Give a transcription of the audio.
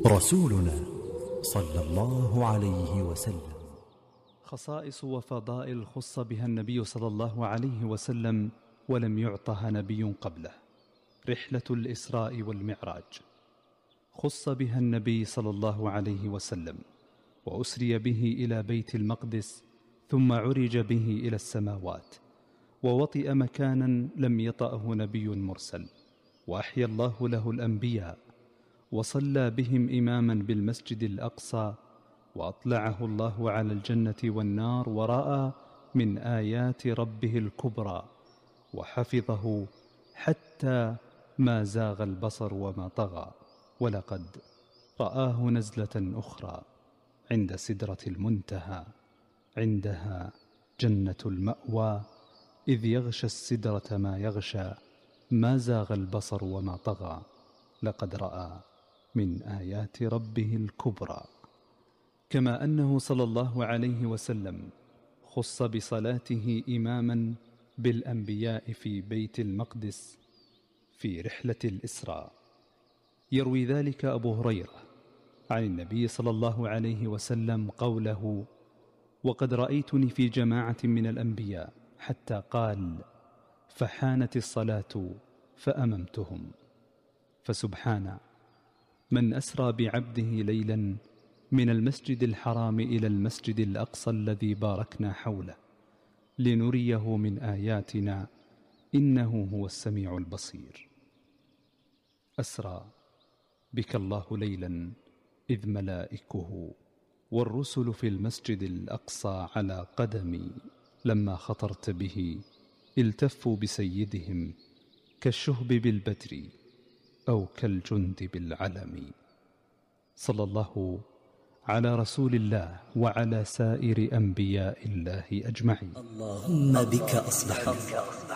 رسولنا صلى الله عليه وسلم. خصائص وفضائل خص بها النبي صلى الله عليه وسلم ولم يعطها نبي قبله. رحلة الإسراء والمعراج خص بها النبي صلى الله عليه وسلم، وأسري به إلى بيت المقدس، ثم عرج به إلى السماوات، ووطئ مكانا لم يطأه نبي مرسل، وأحيا الله له الأنبياء، وصلى بهم إماما بالمسجد الأقصى، وأطلعه الله على الجنة والنار، ورأى من آيات ربه الكبرى، وحفظه حتى ما زاغ البصر وما طغى. ولقد رآه نزلة أخرى عند سدرة المنتهى، عندها جنة المأوى، إذ يغشى السدرة ما يغشى، ما زاغ البصر وما طغى، لقد رأى من آيات ربه الكبرى. كما أنه صلى الله عليه وسلم خص بصلاته إماما بالأنبياء في بيت المقدس في رحلة الإسراء. يروي ذلك أبو هريرة عن النبي صلى الله عليه وسلم قوله: وقد رأيتني في جماعة من الأنبياء، حتى قال: فحانت الصلاة فأممتهم. فسبحان من أسرى بعبده ليلا من المسجد الحرام إلى المسجد الأقصى الذي باركنا حوله لنريه من آياتنا، إنه هو السميع البصير. أسرى بك الله ليلا إذ ملائكه والرسل في المسجد الأقصى على قدمي، لما خطرت به التفوا بسيدهم كالشهب بالبدر أو كالجند بالعلم. صلى الله على رسول الله وعلى سائر أنبياء الله أجمعين. اللهم بك أصبحنا